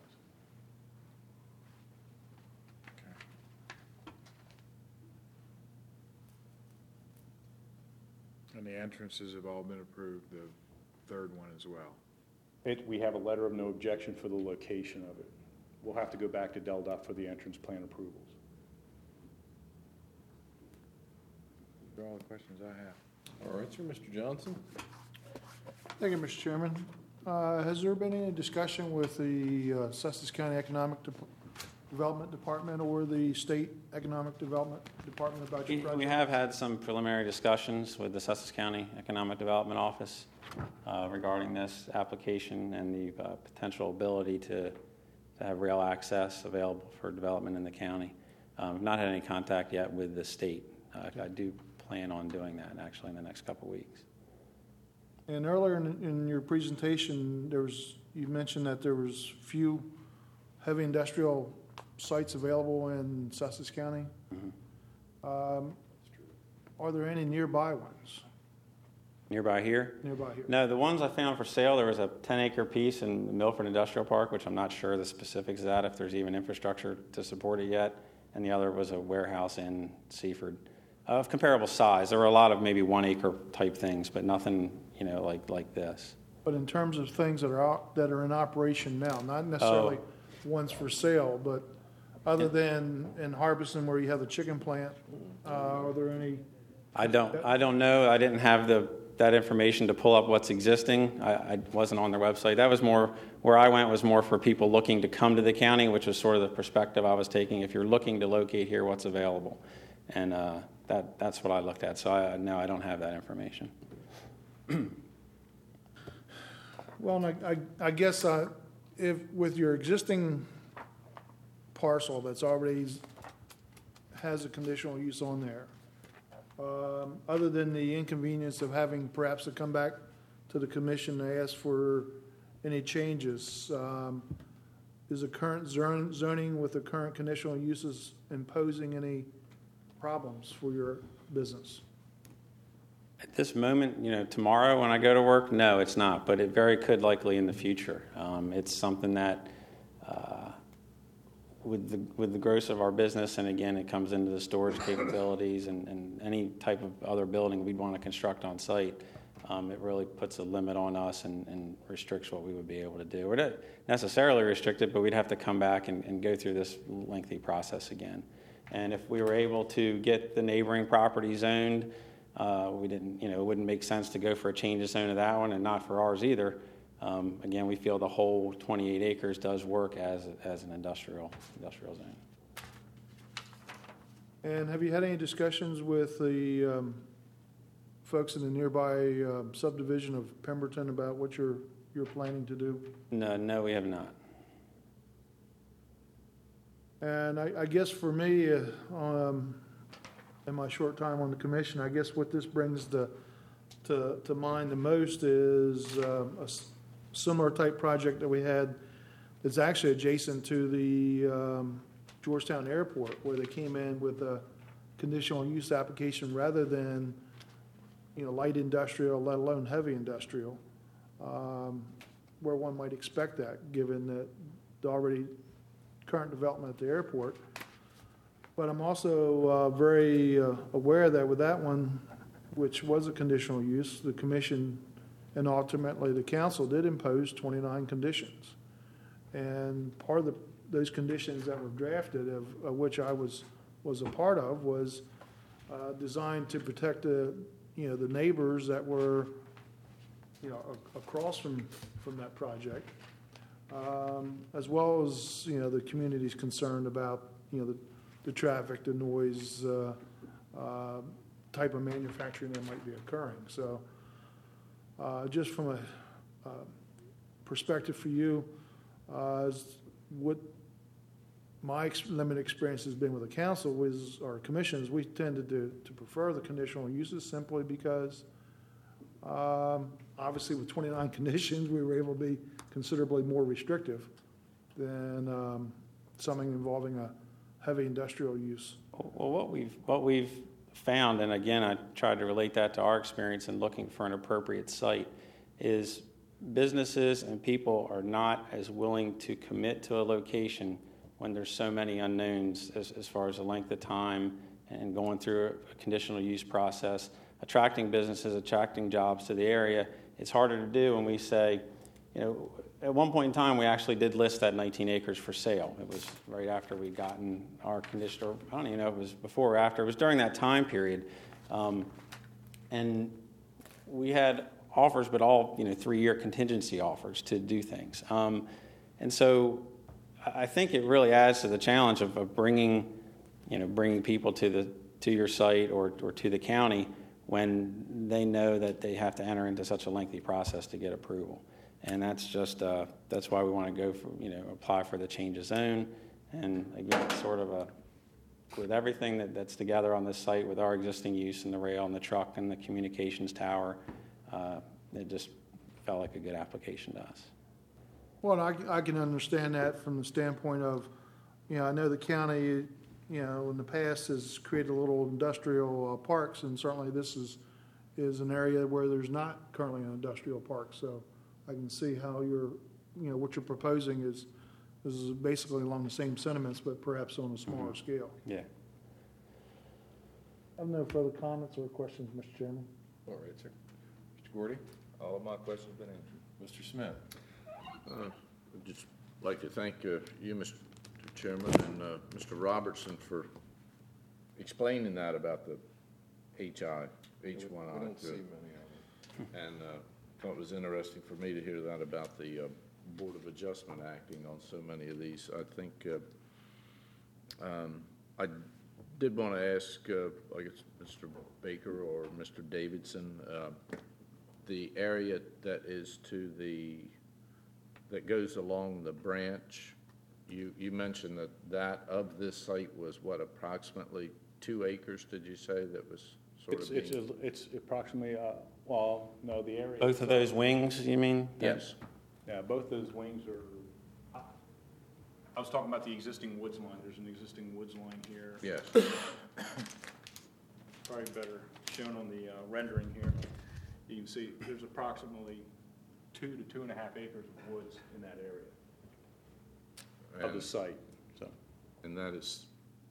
And the entrances have all been approved, the third one as well? We have a letter of no objection for the location of it. We'll have to go back to DelDOT for the entrance plan approvals. Those are all the questions I have. All right, sir, Mr. Johnson? Thank you, Mr. Chairman. Has there been any discussion with the Sussex County Economic Development Department or the State Economic Development Department about your project? We have had some preliminary discussions with the Sussex County Economic Development Office regarding this application and the potential ability to have rail access available for development in the county. I've not had any contact yet with the state. I do plan on doing that actually in the next couple of weeks. And earlier in your presentation, you mentioned that there was few heavy industrial sites available in Sussex County. Mm-hmm. Are there any nearby ones? Nearby here? Nearby here? No, the ones I found for sale, there was a 10-acre piece in the Milford Industrial Park, which I'm not sure the specifics of that, if there's even infrastructure to support it yet, and the other was a warehouse in Seaford of comparable size. There were a lot of maybe 1-acre type things, but nothing, like this. But in terms of things that are in operation now, not necessarily ones for sale, but other than in Harbison where you have the chicken plant, are there any? I don't know. I didn't have that information to pull up what's existing. I wasn't on their website. That was more, where I went was more for people looking to come to the county, which was sort of the perspective I was taking. If you're looking to locate here, what's available? And that's what I looked at. So I don't have that information. Well, and I guess if with your existing parcel that's already has a conditional use on there. Other than the inconvenience of having perhaps to come back to the commission to ask for any changes, is the current zoning with the current conditional uses imposing any problems for your business? At this moment, tomorrow when I go to work, no, it's not, but it very could likely in the future. It's something that, with the growth of our business, and again, it comes into the storage capabilities and any type of other building we'd want to construct on site, it really puts a limit on us and restricts what we would be able to do. We're not necessarily restricted, but we'd have to come back and go through this lengthy process again. And if we were able to get the neighboring property zoned, we didn't, it wouldn't make sense to go for a change of zone of that one and not for ours either. Again, we feel the whole 28 acres does work as an industrial zone. And have you had any discussions with the folks in the nearby subdivision of Pemberton about what you're planning to do? No, we have not. And I guess for me, in my short time on the commission, I guess what this brings to mind the most is a similar type project that we had that's actually adjacent to the Georgetown Airport, where they came in with a conditional use application rather than, light industrial, let alone heavy industrial, where one might expect that, given that the already current development at the airport. But I'm also very aware that with that one, which was a conditional use, the commission and ultimately the council did impose 29 conditions. And part of those conditions that were drafted, of which I was a part of, was designed to protect the neighbors that were across from that project, as well as the community's concerned about the traffic, the noise, type of manufacturing that might be occurring. So just from a perspective for you, what my limited experience has been with the council or commissions, we tended to prefer the conditional uses simply because obviously with 29 conditions, we were able to be considerably more restrictive than something involving a heavy industrial use. Well, what we've found, and again, I tried to relate that to our experience in looking for an appropriate site, is businesses and people are not as willing to commit to a location when there's so many unknowns as far as the length of time and going through a conditional use process, attracting businesses, attracting jobs to the area. It's harder to do when we say, at one point in time, we actually did list that 19 acres for sale. It was right after we'd gotten our conditional, I don't even know if it was before or after. It was during that time period. And we had offers, but all, 3-year contingency offers to do things. And so I think it really adds to the challenge of bringing people to your site or to the county when they know that they have to enter into such a lengthy process to get approval. And that's just that's why we want to go for apply for the change of zone. And again, it's sort of with everything that's together on this site with our existing use and the rail and the truck and the communications tower, it just felt like a good application to us. Well, I can understand that from the standpoint of, I know the county, in the past has created little industrial parks, and certainly this is an area where there's not currently an industrial park. So I can see how what you're proposing is basically along the same sentiments, but perhaps on a smaller scale. Yeah. I have no further comments or questions, Mr. Chairman. All right, sir. Mr. Gordy? All of my questions have been answered. Mr. Smith? I'd just like to thank you, Mr. Chairman, and Mr. Robertson for explaining that about the H1I. We don't see many of them. And thought it was interesting for me to hear that about the Board of Adjustment acting on so many of these. I think I did want to ask, I guess, Mr. Baker or Mr. Davidson, the area that is that goes along the branch you mentioned that of this site was what, approximately 2 acres, did you say, that was sort of being? It's approximately, well, no, the area. Both of those wings, you mean? Yes. Yeah, both those wings are, I was talking about the existing woods line. There's an existing woods line here. Yes. Probably better shown on the rendering here. You can see there's approximately 2 to 2.5 acres of woods in that area of the And- site, so. And that is,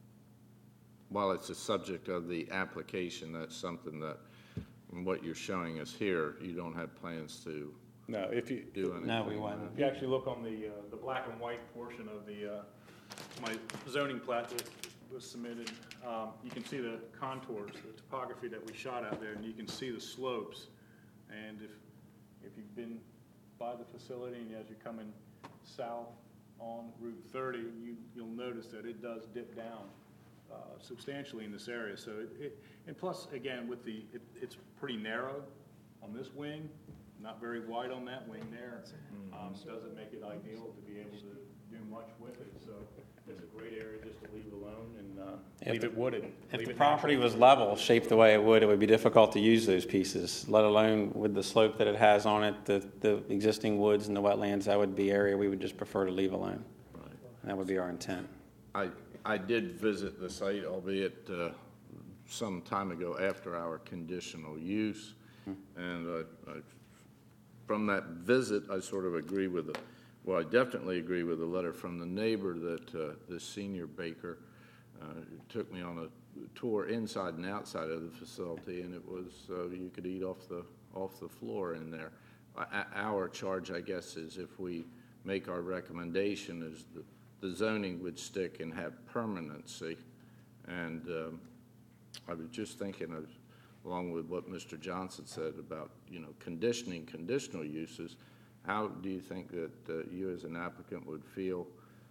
while it's a subject of the application, that's something that, from what you're showing us here, you don't have plans to No, if you, do anything. No, we wouldn't. if you actually look on the black and white portion of the, my zoning plat that was submitted, you can see the contours, the topography that we shot out there, and you can see the slopes. And if you've been by the facility and as you're coming south on Route 30, you'll notice that it does dip down substantially in this area. So and plus, again, with it's pretty narrow on this wing, not very wide on that wing there. Doesn't make it ideal to be able to do much with it. So it's a great area just to leave alone and leave it wooded. If Leave the it property natural. was level, shaped the way it would be difficult to use those pieces, let alone with the slope that it has on it, the existing woods and the wetlands, that would be area we would just prefer to leave alone. And that would be our intent. I did visit the site, albeit some time ago after our conditional use. And from that visit, I sort of agree with I definitely agree with the letter from the neighbor that the senior baker took me on a tour inside and outside of the facility, and it was, you could eat off the floor in there. Our charge, I guess, is if we make our recommendation, is the zoning would stick and have permanency. And I was just thinking of, along with what Mr. Johnson said about, conditioning conditional uses, how do you think that you as an applicant would feel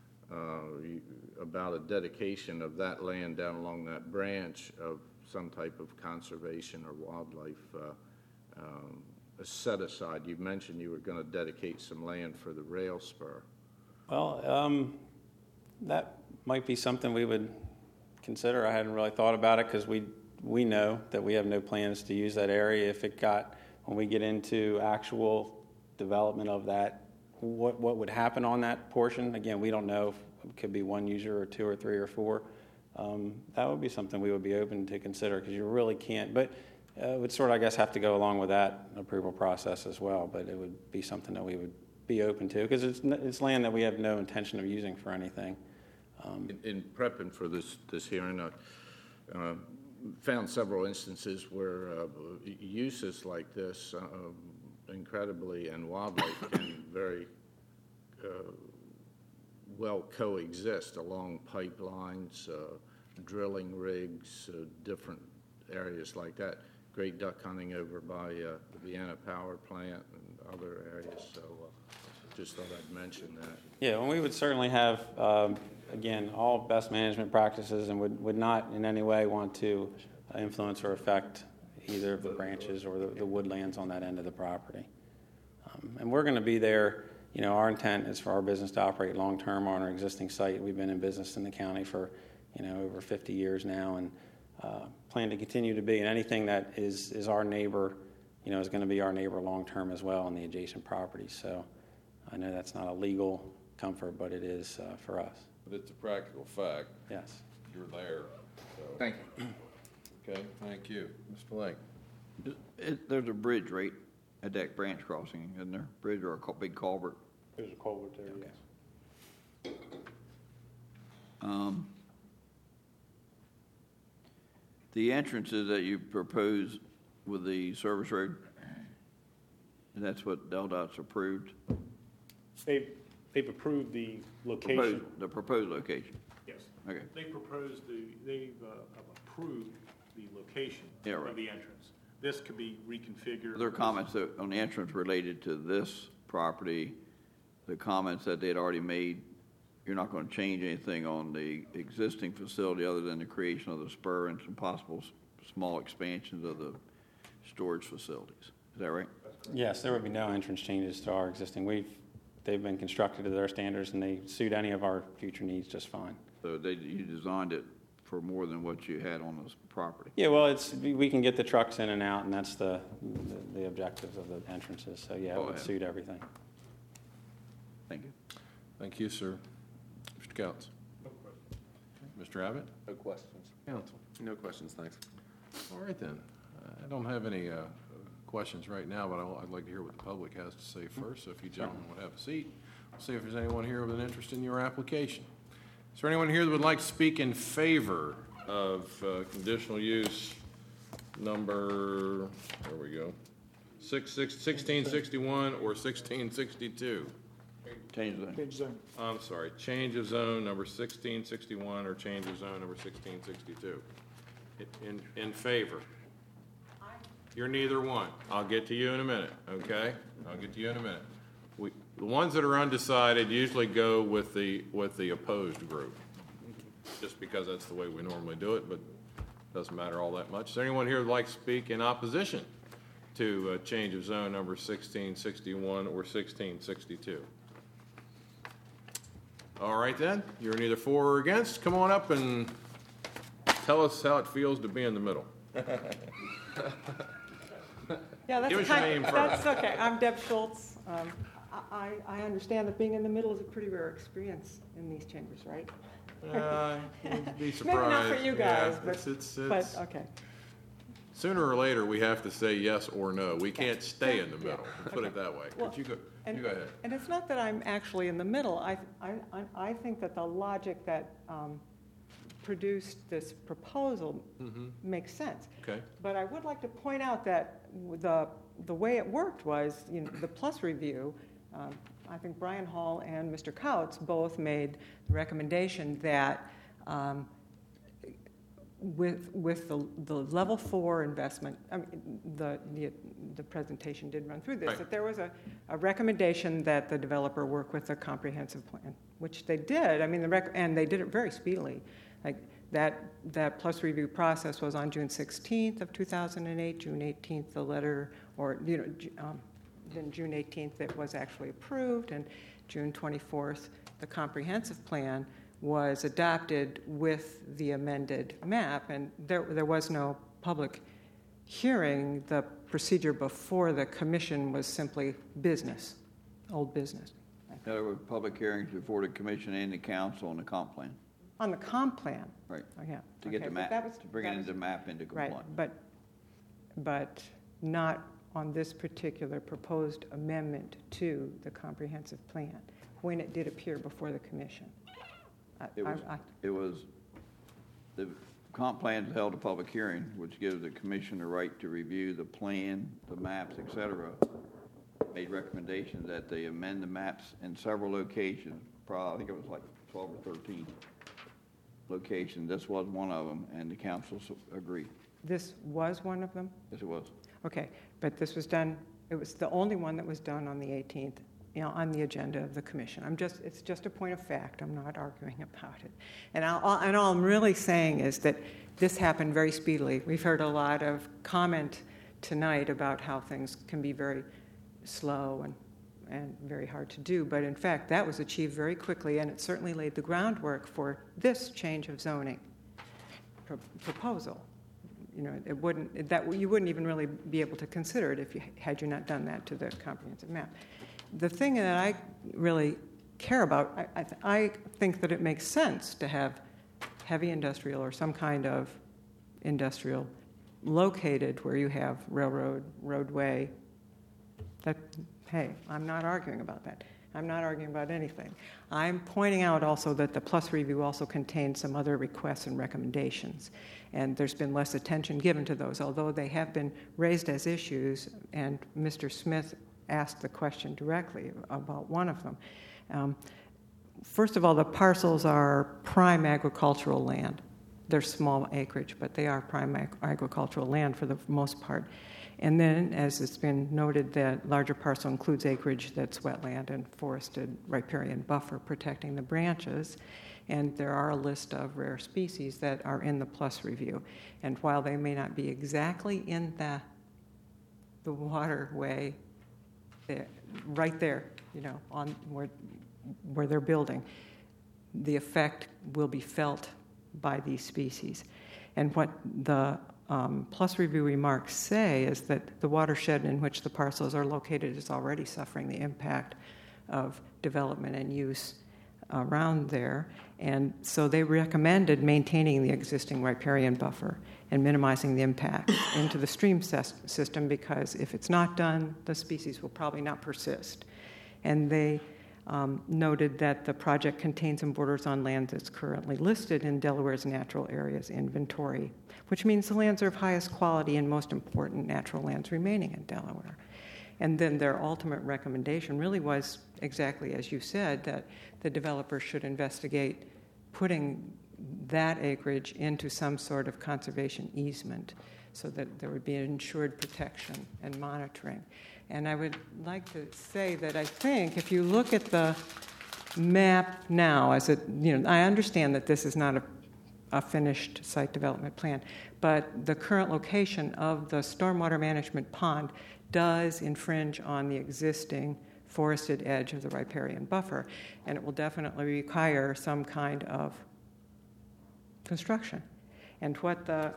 about a dedication of that land down along that branch of some type of conservation or wildlife set aside? You mentioned you were going to dedicate some land for the rail spur. Well, that might be something we would consider. I hadn't really thought about it because we know that we have no plans to use that area. When we get into actual development of that, what would happen on that portion? Again, we don't know. It could be one user or 2 or 3 or 4. That would be something we would be open to consider because you really can't. But it would sort of, I guess, have to go along with that approval process as well. But it would be something that we would be open to because it's land that we have no intention of using for anything. In prepping for this hearing, I found several instances where uses like this, incredibly, and wildlife can very well coexist along pipelines, drilling rigs, different areas like that. Great duck hunting over by the Vienna Power Plant and other areas. So just thought I'd mention that. Yeah, and we would certainly have, again, all best management practices and would not in any way want to influence or affect either of the branches or the woodlands on that end of the property. And we're going to be there. Our intent is for our business to operate long-term on our existing site. We've been in business in the county for, over 50 years now and plan to continue to be. And anything that is our neighbor, is going to be our neighbor long-term as well on the adjacent properties. So I know that's not a legal comfort, but it is for us. But it's a practical fact. Yes. You're there. So, Thank you. okay, thank you. Mr. Lake? There's a bridge right at that branch crossing, isn't there? Bridge or a big culvert? There's a culvert there, yes. The entrances that you propose with the service road, and that's what DelDOT's approved? They've approved the location. The proposed location. Yes. Okay. They've approved the location Yeah, right. of the entrance. This could be reconfigured. There are comments on the entrance related to this property, the comments that they had already made, you're not going to change anything on the existing facility other than the creation of the spur and some possible small expansions of the storage facilities. Is that right? Yes, there would be no entrance changes to our existing. they've been constructed to their standards, and they suit any of our future needs just fine. So you designed it for more than what you had on this property? Yeah, well, we can get the trucks in and out, and that's the objectives of the entrances. So, yeah, it would suit everything. Thank you. Thank you, sir. Mr. Couts? No questions. Mr. Abbott? No questions. Council? No questions, thanks. All right, then. I don't have any questions right now, but I'd like to hear what the public has to say first. So if you gentlemen would have a seat, we'll see if there's anyone here with an interest in your application. Is there anyone here that would like to speak in favor of conditional use number, there we go, 1661 or 1662? Change that. Change zone. I'm sorry, change of zone number 1661 or change of zone number 1662. In favor? You're neither one. I'll get to you in a minute, okay? I'll get to you in a minute. The ones that are undecided usually go with the opposed group, just because that's the way we normally do it, but it doesn't matter all that much. Is there anyone here who'd like to speak in opposition to change of zone number 1661 or 1662? All right, then. You're neither for or against. Come on up and tell us how it feels to be in the middle. Yeah, that's Give us your name first. That's okay. I'm Deb Schultz. I understand that being in the middle is a pretty rare experience in these chambers, right? You'd be surprised. Maybe not for you guys, Yeah, but okay. Sooner or later, we have to say yes or no. We can't stay in the middle, put it that way. Well, But you go ahead. And it's not that I'm actually in the middle. I think that the logic that produced this proposal makes sense. Okay. But I would like to point out that the way it worked was, the plus review, I think Brian Hall and Mr. Couts both made the recommendation that with the level 4 investment, I mean, the presentation did run through this, Right. that there was a recommendation that the developer work with a comprehensive plan, which they did. I mean, and they did it very speedily. Like that plus review process was on June 16th of 2008, June 18th the letter, or then June 18th it was actually approved, and June 24th the comprehensive plan was adopted with the amended map, and there was no public hearing. The procedure before the commission was simply business, old business. There were public hearings before the commission and the council on the comp plan. On the comp plan. Right. Oh, yeah. To get the map, to bring it into map into compliance. Right, but not on this particular proposed amendment to the comprehensive plan, when it did appear before the commission. The comp plan held a public hearing, which gives the commission the right to review the plan, the maps, et cetera. Made recommendations that they amend the maps in several locations, probably, I think it was like 12 or 13 locations. This was one of them, and the council agreed. This was one of them? Yes, it was. Okay, but this was done, it was the only one that was done on the 18th, on the agenda of the commission. It's just a point of fact. I'm not arguing about it. And all I'm really saying is that this happened very speedily. We've heard a lot of comment tonight about how things can be very slow and very hard to do, but in fact that was achieved very quickly, and it certainly laid the groundwork for this change of zoning proposal. You wouldn't even really be able to consider it had you not done that to the comprehensive map. The thing that I really care about, I think that it makes sense to have heavy industrial or some kind of industrial located where you have railroad, roadway. Hey, I'm not arguing about that. I'm not arguing about anything. I'm pointing out also that the plus review also contains some other requests and recommendations, and there's been less attention given to those, although they have been raised as issues, and Mr. Smith asked the question directly about one of them. First of all, the parcels are prime agricultural land. They're small acreage, but they are prime agricultural land for the most part. And then, as it's been noted, that larger parcel includes acreage that's wetland and forested riparian buffer protecting the branches. And there are a list of rare species that are in the plus review. And while they may not be exactly in the waterway, right there, on where they're building, the effect will be felt by these species. And what the Plus Review remarks say is that the watershed in which the parcels are located is already suffering the impact of development and use around there. And so they recommended maintaining the existing riparian buffer and minimizing the impact into the stream system, because if it's not done, the species will probably not persist. And they noted that the project contains and borders on land that's currently listed in Delaware's natural areas inventory, which means the lands are of highest quality and most important natural lands remaining in Delaware. And then their ultimate recommendation really was exactly as you said, that the developer should investigate putting that acreage into some sort of conservation easement so that there would be ensured protection and monitoring. And I would like to say that I think if you look at the map now, I understand that this is not a finished site development plan, but the current location of the stormwater management pond does infringe on the existing forested edge of the riparian buffer, and it will definitely require some kind of construction. And what the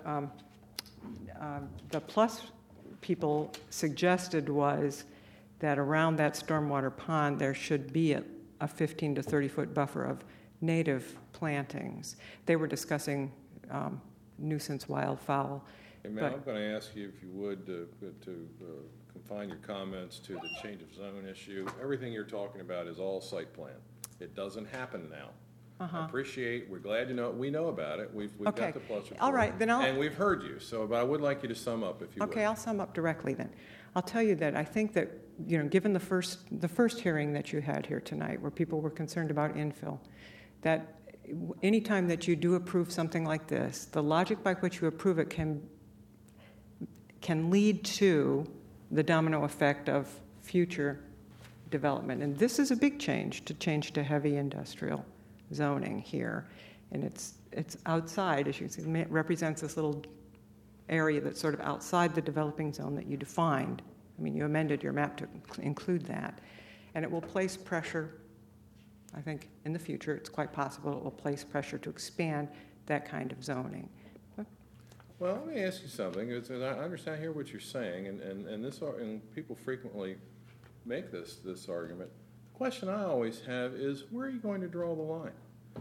Plus people suggested was that around that stormwater pond there should be a 15 to 30 foot buffer of native plantings. They were discussing nuisance wildfowl. Hey, ma'am, I'm going to ask you, if you would, to confine your comments to the change of zone issue. Everything you're talking about is all site plan. It doesn't happen now. I appreciate, we're glad we know about it. We've Okay. got the Plus report. All right, then and we've heard you. So, but I would like you to sum up, if you would. Okay, I'll sum up directly then. I'll tell you that I think that, given the first hearing that you had here tonight, where people were concerned about infill, that anytime that you do approve something like this, the logic by which you approve it can lead to the domino effect of future development. And this is a big change to heavy industrial zoning here. And it's outside, as you can see, it represents this little area that's sort of outside the developing zone that you defined. I mean, you amended your map to include that. And it will place pressure, I think in the future, it's quite possible it will place pressure to expand that kind of zoning. Well, let me ask you something. I understand here what you're saying, and people frequently make this argument. The question I always have is, where are you going to draw the line?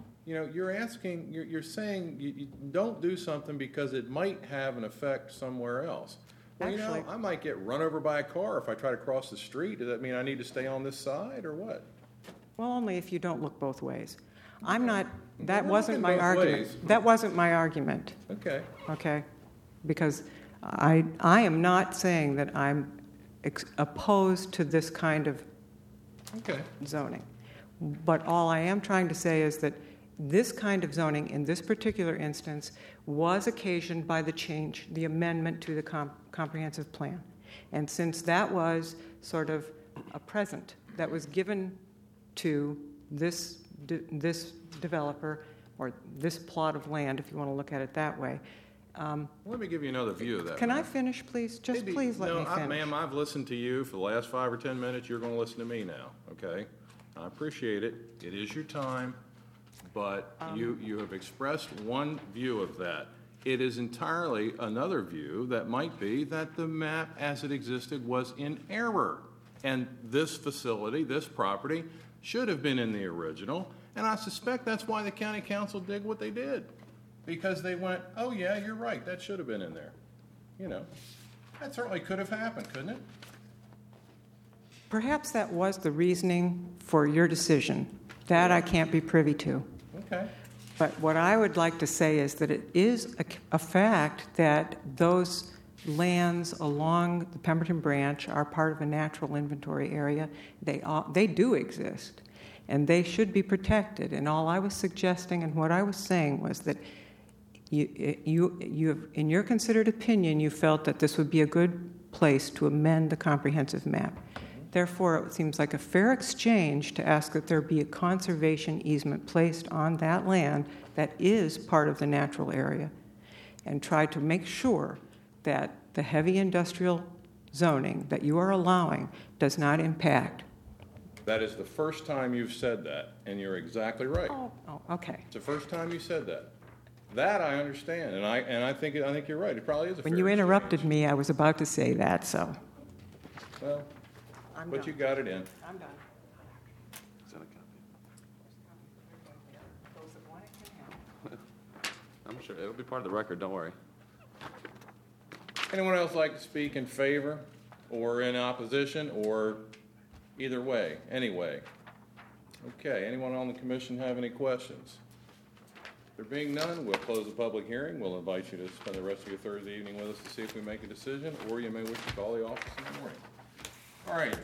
You're saying you don't do something because it might have an effect somewhere else. Well, Actually, I might get run over by a car if I try to cross the street. Does that mean I need to stay on this side, or what? Well, only if you don't look both ways. That We're wasn't looking my both argument. ways. That wasn't my argument. Okay. Because I am not saying that I'm opposed to this kind of zoning. But all I am trying to say is that this kind of zoning in this particular instance was occasioned by the amendment to the comprehensive plan. And since that was sort of a present that was given to this developer, or this plot of land, if you want to look at it that way. Let me give you another view of that. Can I finish, please? Please let me finish. Ma'am, I've listened to you for the last 5 or 10 minutes. You're going to listen to me now, okay? I appreciate it. It is your time, but you have expressed one view of that. It is entirely another view that might be that the map as it existed was in error. And this facility, this property, should have been in the original. And I suspect that's why the county council did what they did. Because they went, oh yeah, you're right, that should have been in there. That certainly could have happened, couldn't it? Perhaps that was the reasoning for your decision. That I can't be privy to. Okay. But what I would like to say is that it is a fact that those lands along the Pemberton Branch are part of a natural inventory area. They do exist, and they should be protected. And all I was suggesting and what I was saying was that you in your considered opinion, you felt that this would be a good place to amend the comprehensive map. Therefore, it seems like a fair exchange to ask that there be a conservation easement placed on that land that is part of the natural area, and try to make sure that the heavy industrial zoning that you are allowing does not impact That is the first time you've said that, and you're exactly right. Oh, okay. It's the first time you said that. That I understand, and I think you're right. It probably is a fair When you interrupted exchange. me, I was about to say that, so. Well, I'm but done. you got it in. I'm done. Is that a copy? I'm sure, it'll be part of the record, don't worry. Anyone else like to speak in favor or in opposition or either way, anyway? Okay, anyone on the commission have any questions? There being none, we'll close the public hearing. We'll invite you to spend the rest of your Thursday evening with us to see if we make a decision, or you may wish to call the office in the morning. All right,